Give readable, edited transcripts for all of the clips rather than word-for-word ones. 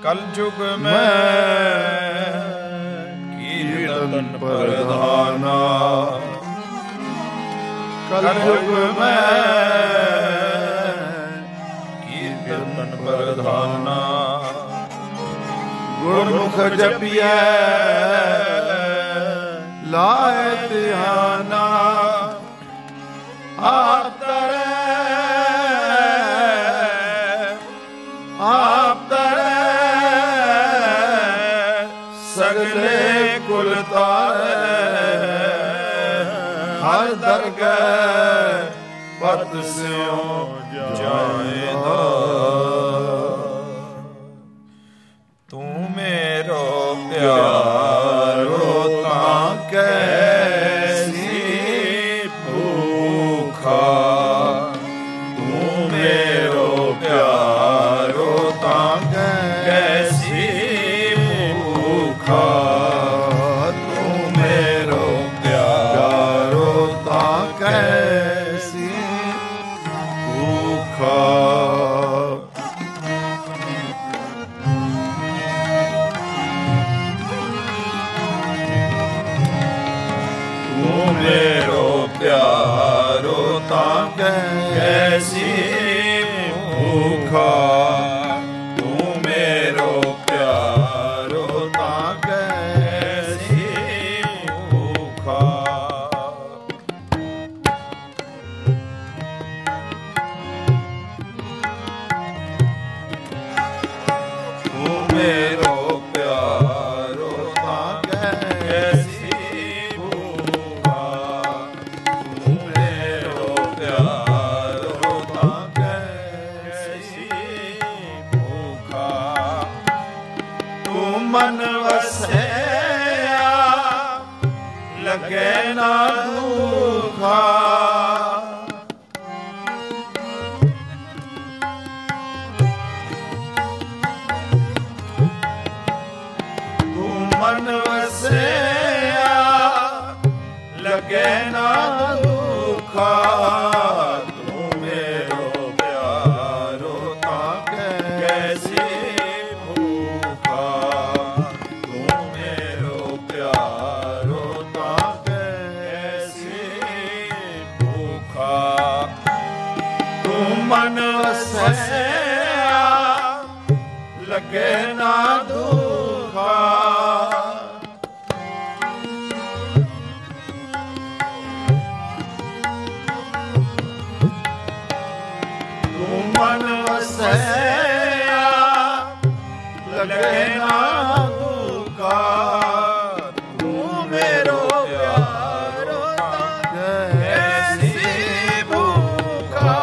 कलयुग में कीर्तन प्रधाना, कलयुग में कीर्तन प्रधाना। गुरमुख जपिए लाए ध्याना, आप तरे आप तरे सगले कुल तारे। हर दरगह पत स्यों जाएदा, तू मेरो प्यारो तां कैसी भूखा। तू मेरो प्यारो तां कैसी भूखा। तू मेरो प्यारो तां कैसी भूखा। मेरो प्यारो तां कैसी भूखा। तू मेरो प्यारो तां कैसी भूखा। तू मेरो प्यारो तां कैसी मन वसया लगे ना दुखा। तू मन वसया लगे ना दुखा। तू मेरो प्यारो तां कैसी भूखा। मन वसया लगे ना दुखा। तू मन वसया लगे ना दुखा। तू मेरो प्यारो तां कैसी भूखा।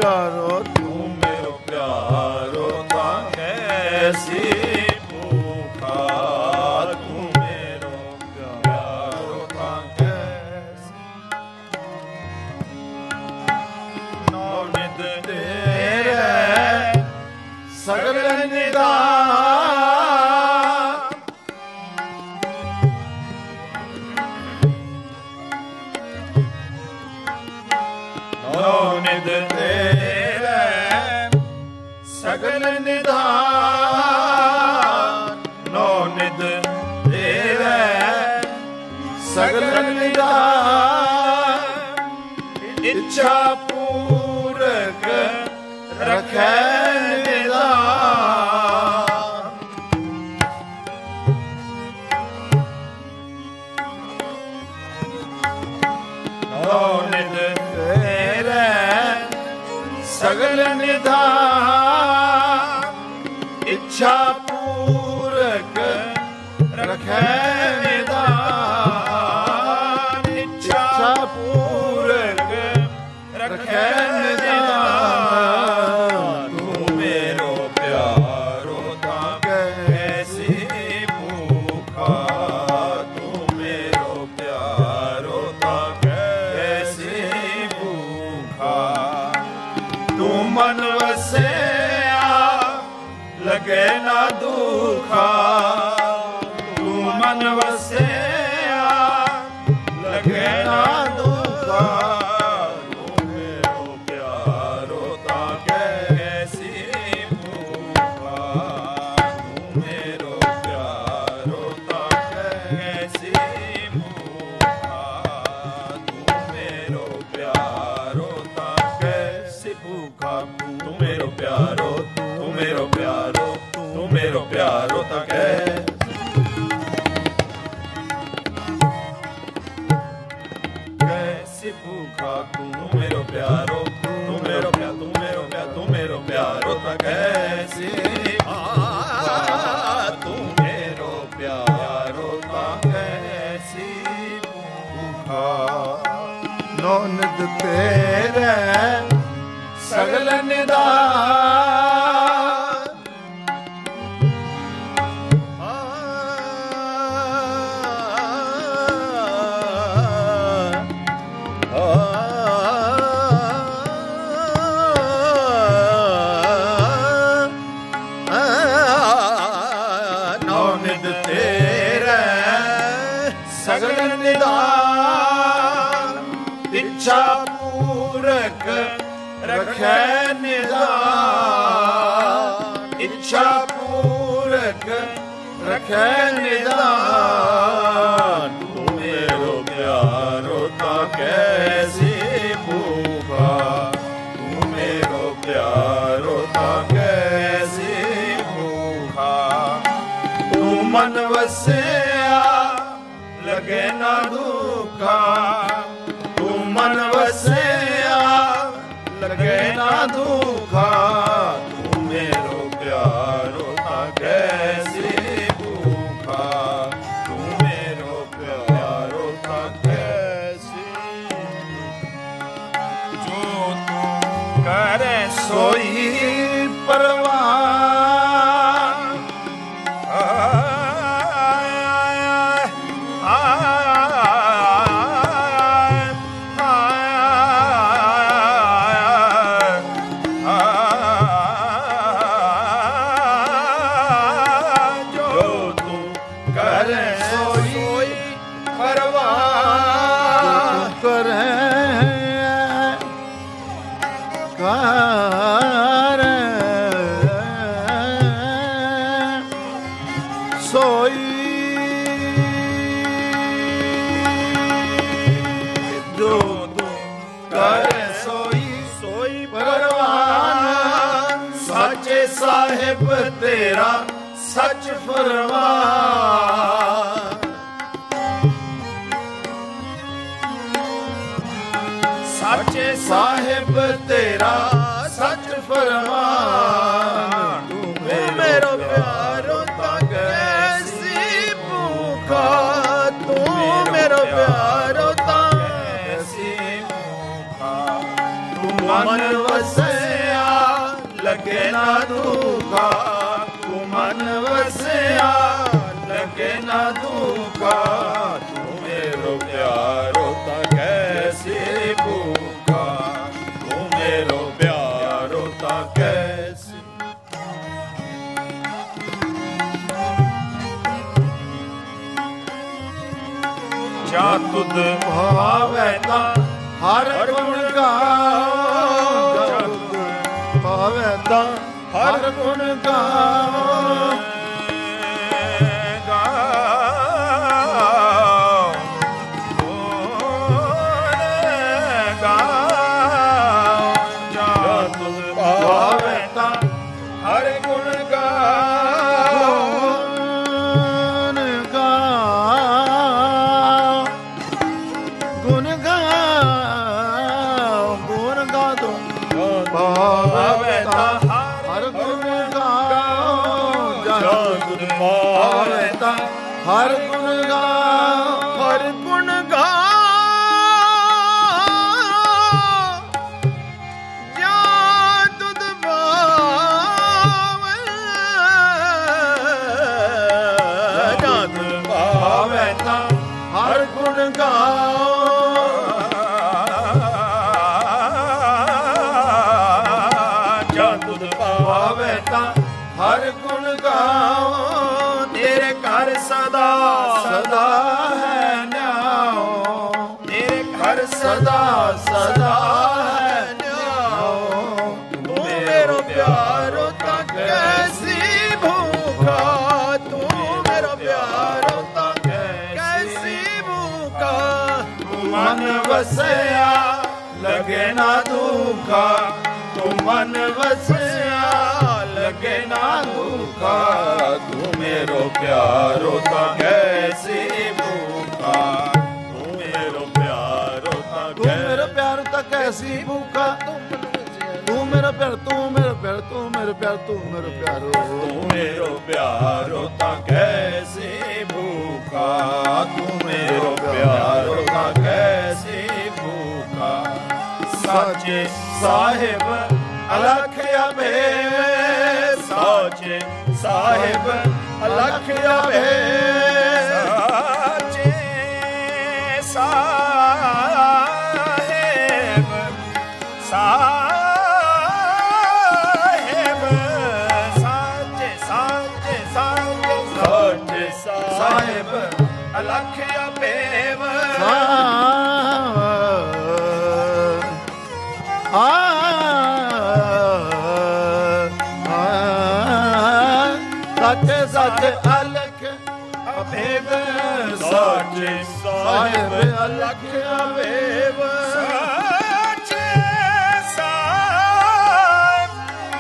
ਪਿਆਰੋ ਤੂੰ ਮੇਰੋ ਪਿਆਰੋ ਤਾਂ ਕੈਸੀ ਭੂਖਾ ਤੂੰ ਮੇਰੋ ਪਿਆਰੋ ਤਾਂ ਕੈਸੀ ਨੌ ਨਿਤ ਤੇਰੇ ਸਗਲ ਨਿਦਾਨ ਨੌ ਨਿਤ ਤੇਰੇ ਸਗਲ ਨਿਦਾਨ ਨੌ ਨਿਤ ਤੇਰੇ ਸਗਲ ਨਿਦਾਨ ਇੱਛਾ ਪੂਰਕ ਰਖੈ ਨਿਦਾਨ ਨੌ ਨਿਤ ਤੇਰੇ ਸਗਲ ਨਿਦਾਨ ਇੱਛਾ ਪੂਰਕ ਰਖੈ ਨਿਦਾਨ ਇੱਛਾ ਪੂਰਕ ਰਖੈ ਨਿਦਾਨ ਤੂੰ ਮੇਰੋ ਪਿਆਰੋ ਤਾਂ ਕੈਸੀ ਭੂਖਾ ਤੂੰ ਮੇਰੋ ਪਿਆਰੋ ਤਾਂ ਕੈਸੀ ਭੂਖਾ ਤੂੰ ਮਨ ਵਸਿਆ ਲਗੇ ਨਾ ਦੁਖਾ ਤੂੰ ਮਨ ਵਸਿਆ ਲਗੇ ਨਾ ਦੁਖਾ ਤੂੰ ਮੇਰੋ ਪਿਆਰੋ ਤਾਂ ਕੈਸੀ ਭੂਖਾ ਤੂੰ ਮੇਰੋ ਪਿਆਰੋ ਤਾਂ ਕੈਸੀ ਭੂਖਾ ਤੂੰ ਮੇਰੋ ਪਿਆਰੋ ਤਾਂ ਕੈਸੀ ਭੂਖਾ ਤੂੰ ਮੇਰੋ ਪਿਆਰੋ ਤੂੰ ਮੇਰੋ ਪਿਆਰੋ ਤੂੰ ਮੇਰੋ ਪਿਆਰੋ ਤਾਂ ਕੈਸੀ ਭੂਖਾ ਤੂੰ ਮੇਰੋ ਪਿਆਰੋ ਤੂੰ ਮੇਰੋ ਪਿਆਰ ਤੂੰ ਮੇਰੋ ਪਿਆਰ ਤੂੰ ਮੇਰੋ ਪਿਆਰੋ ਤਾਂ ਕੈਸੀ ਤੂੰ ਮੇਰੋ ਪਿਆਰੋ ਤਾਂ ਕੈਸੀ ਭੂਖਾ ਨੌ ਨਿਤ ਤੇਰੇ ਸਗਲ ਨਿਦਾਨ ਨੌ ਨਿਤ ਤੇਰੇ ਸਗਲ ਨਿਦਾਨ ਇੱਛਾ ਪੂਰਕ ਰਖੈ ਨਿਦਾਨ ਇੱਛਾ ਪੂਰਕ ਰਖੈ ਨਿਦਾਨ ਤੂੰ ਮੇਰੋ ਪਿਆਰੋ ਤਾਂ ਕੈਸੀ ਭੂਖਾ ਤੂੰ ਮੇਰੋ ਪਿਆਰੋ ਤਾਂ ਕੈਸੀ ਭੂਖਾ ਤੂੰ ਮਨ ਵਸਿਆ ਲਗੇ ਨਾ ਦੁਖਾ ਤੂੰ ਮਨ ਵਸਿਆ ਲਗੇ ਨਾ ਦੁਖਾ ਤੂੰ ਮੇਰੋ ਪਿਆਰੋ ਤਾਂ ਕੈਸੀ ਭੂਖਾ ਤੂੰ ਮੇਰੋ ਪਿਆਰੋ ਤਾਂ ਕੈਸੀ ਜੋ ਤੂੰ ਕਰੇ ਸੋਈ ਪਰਵਾਨ ਸਾਹਿਬ ਤੇਰਾ ਸੱਚ ਫਰਮਾਨ ਸਾਚੇ ਸਾਹਿਬ ਤੇਰਾ ਸੱਚ ਫਰਮਾਨ ਤੂੰ ਮੇਰਾ ਪਿਆਰੋ ਤਾਂ ਕੈਸੀ ਭੂਖਾ ਤੂੰ ਮੇਰਾ ਪਿਆਰੋ ਤਾਂ ਕੈਸੀ ਭੂਖਾ ਤੂੰ ਮਨ ਵਸਿਆ ਲਗੇ ਨਾ ਦੁਖਾ, ਤੂੰ ਮਨ ਵਸਿਆ ਲਗੇ ਨਾ ਦੁਖਾ, ਤੂੰ ਮੇਰੋ ਪਿਆਰੋ ਤਾਂ ਕੈਸੀ ਭੂਖਾ, ਤੂੰ ਮੇਰੋ ਪਿਆਰੋ ਤਾਂ ਕੈਸੀ। ਜਾ ਤੁਧ ਭਾਵੈ ਤਾਂ ਹਰ ਗੁਣ ਗਾਓ, ਜਾ ਤੁਧ ਭਾਵੈ ਤਾਂ ਹਰ ਗੁਣ ਗਾਓ, ਹਰ ਗੁਣ ਗਾ, ਹਰ ਗੁਣ ਗਾ, ਜਾ ਤੁਧ ਭਾਵੈ, ਜਾ ਤੁਧ ਭਾਵੈ ਤਾਂ ਹਰ ਗੁਣ ਗਾਓ, ਜਾ ਤੁਧ ਭਾਵੈ ਤਾਂ ਹਰ ਗੁਣ ਗਾਓ, ਤੇਰੇ ਘਰ ਸਦਾ ਸਦਾ ਹੈ ਨਿਆਓ, ਤੇਰੇ ਘਰ ਸਦਾ ਸਦਾ ਹੈ ਨਿਆਓ, ਤੂੰ ਮੇਰੋ ਪਿਆਰੋ ਤਾਂ ਕੈਸੀ ਭੂਖਾ, ਤੂੰ ਮੇਰੋ ਪਿਆਰੋ ਤਾਂ ਕੈਸੀ ਭੂਖਾ, ਤੂੰ ਮਨ ਵਸਿਆ ਲਗੇ ਨਾ ਦੁਖਾ, ਤੂੰ ਮਨ ਵਸਿਆ ਲਗੇ ਨਾ ਦੁਖਾ, ਤੂੰ ਮੇਰੋ ਪਿਆਰੋ ਤਾਂ ਕੈਸੀ ਭੂਖਾ, ਤੂੰ ਮੇਰੋ ਪਿਆਰੋ ਤਾਂ, ਤੂੰ ਮੇਰੋ ਪਿਆਰੋ ਤਾਂ ਕੈਸੀ ਭੂਖਾ, ਤੂੰ ਮੇਰਾ ਪਿਆਰ, ਤੂੰ ਮੇਰਾ ਪਿਆਰ, ਤੂੰ ਮੇਰਾ ਪਿਆਰ, ਤੂੰ ਮੇਰਾ ਪਿਆਰੋ, ਤੂੰ ਮੇਰੋ ਪਿਆਰੋ ਤਾਂ ਕੈਸੀ ਭੂਖਾ, ਤੂੰ ਮੇਰੋ ਪਿਆਰੋ ਤਾਂ ਕੈਸੀ ਭੂਖਾ, ਸਾਚੇ ਸਾਹਿਬ ਅਲਖ ਅਭੇਦ, ਸਾਚੇ ਸਾਹਿਬ ਅਲਖ ਅਭੇਦ, ਸਾਚੇ ਸਾਹਿਬ, ਸਾਹਿਬ, ਸਾਚੇ ਸਾਚੇ ਸਾਚੇ ਸਾਹਿਬ ਅਲਖ ਅਭੇਦ, ਸੱਚ ਸੱਚ ਅਲਖ ਅਭੇਦ, ਸਾਚੇ ਸਾਹਿਬ ਅਲਖ ਅਭੇਦ, ਸਾਚੇ ਸਾਹਿਬ,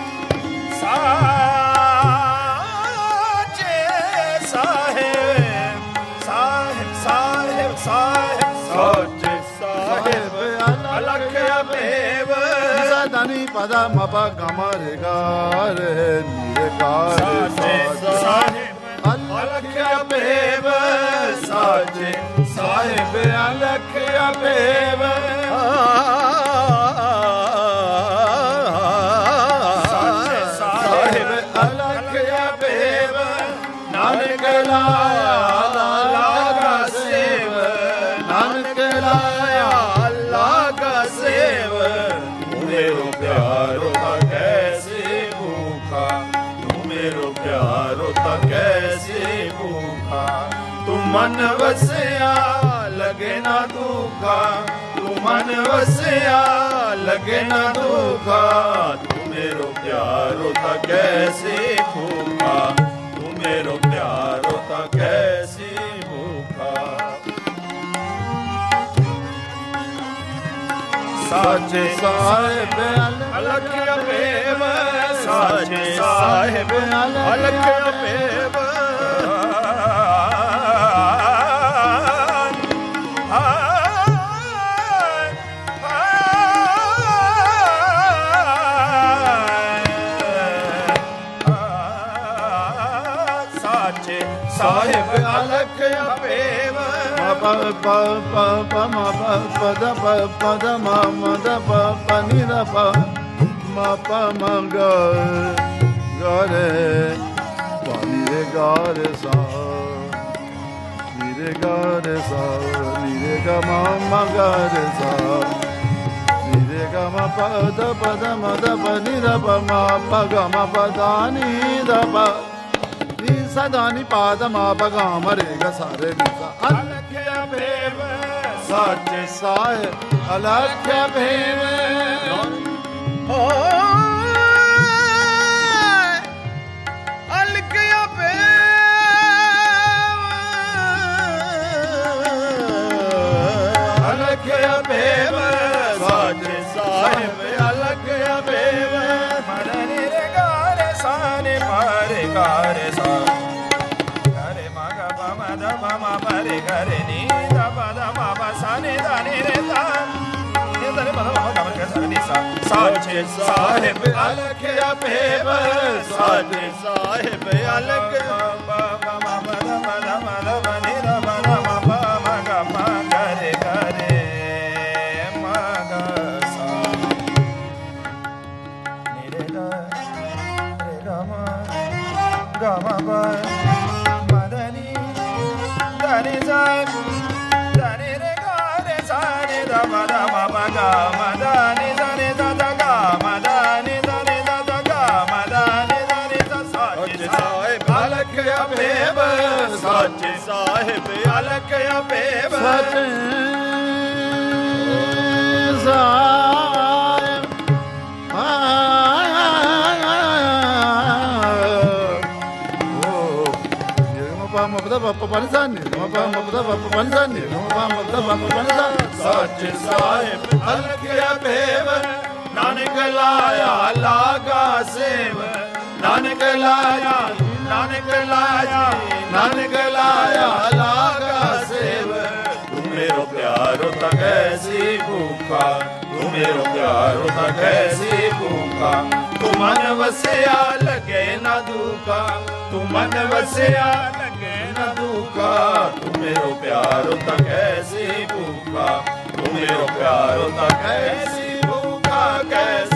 ਸਾਚੇ ਸਾਹਿਬ, ਸਾਹਿਬ ਸਾਹਿਬ ਸਾਹਿਬ, ਸਾਚੇ ਸਾਹਿਬ ਅਲਖ ਅਭੇਦ, ਦਾਨੀ ਪਦਾ ਮਪਾ ਗਮ ਰੇ ਗਾ ਰੇ ਨੀਰੇ ਗਾ ਰੇ, ਸਾਚੇ ਸਾਹਿਬ ਅਲਖ ਅਭੇਦ, ਸਾਚੇ ਸਾਹਿਬ ਅਲਖ ਅਭੇਦ, ਸਾਚੇ ਸਾਹਿਬ ਅਲਖ ਅਭੇਦ, ਨਾਨਕ ਲਾਇਆ ਲਾਗਾ ਸੇਵ, ਨਾਨਕ ਲਾਇਆ ਲਾਗਾ ਸੇਵ, ਮੇਰੋ ਪਿਆਰੋ ਤਾਂ ਕੈਸੀ ਭੂਖਾ, ਤੂੰ ਮੇਰੋ ਪਿਆਰੋ ਤਾਂ ਕੈਸੀ ਭੂਖਾ, ਤੂੰ ਮਨ ਵਸਿਆ ਲਗੇ ਨਾ ਦੁਖਾ, ਤੂੰ ਮਨ ਵਸਿਆ ਲਗੇ ਨਾ ਦੁਖਾ, ਤੂੰ ਮੇਰੋ ਪਿਆਰੋ ਤਾਂ ਕੈਸੀ ਭੂਖਾ, ਤੂੰ ਮੇਰੋ ਪਿਆਰੋ ਤਾਂ ਕੈਸੀ ਭੂਖਾ, ਸਾਚੇ ਸਾਹਿਬ ਅਲਖ ਅਭੇਦ, ਸਾਚੇ ਸਾਹਿਬ ਅਲਖ ਅਭੇਦ, ਸਾਹਿਬ ਅਲਖ ਅਭੇਦ, pa pa pa pa ma pa pa da ma ma da pa ni da pa ma pa ma ga ga re pa ni re ga re sa ni re ga re sa ni re ga ma ga re sa ni re ga ma pa da ma ni da pa ma ga ma pa da ni da pa ni sa da ni pa da ma pa ga ma re ga sa re ni sa अलख्य भेव साचे ਸਾਹਿਬ ਅਲਖ ਭੇਵ ਅਲਖ ਭੇਵ अलख्य भेव साचे साहेब अलख्य भेव मरने रे गारे साने मारे गारे सा गारे मगा पमा द पमा परे गारे नी द पद मा प साने दाने रे दा ने दाने पद मा गा गा सा नी सा साचे साहेब अलख्य भेव साचे साहेब अलख्य मा मा द मा द मा द मा नी द मा द मा प मा गा मा गारे गारे मगा सा नी रे दा रे गा मा प मा द नी दा नी सा दा नी रे गा रे सा नी द मा द मा प गा मा द नी दा नी दा द गा मा द नी दा नी दा द गा मा द नी दा नी दा साचे साहेब अलख्य भेव साचे साहेब अलख्य भेव ਸੱਚੇ ਸਾਹਿਬ साचे साहेब अलख्य भेव नानक लाया लागा सेव नानक लाया नानक लाया नानक लाया लागा सेव तू मेरो प्यारो ता कैसी भूखा तू मेरो प्यारो ता कैसी भूखा तू मन वसया लगे ना दुखा तू मन वसया लगे ना दुखा तू मेरो प्यारो ता कैसी भूखा तू मेरो प्यारो ता कैसी भूखा कैसी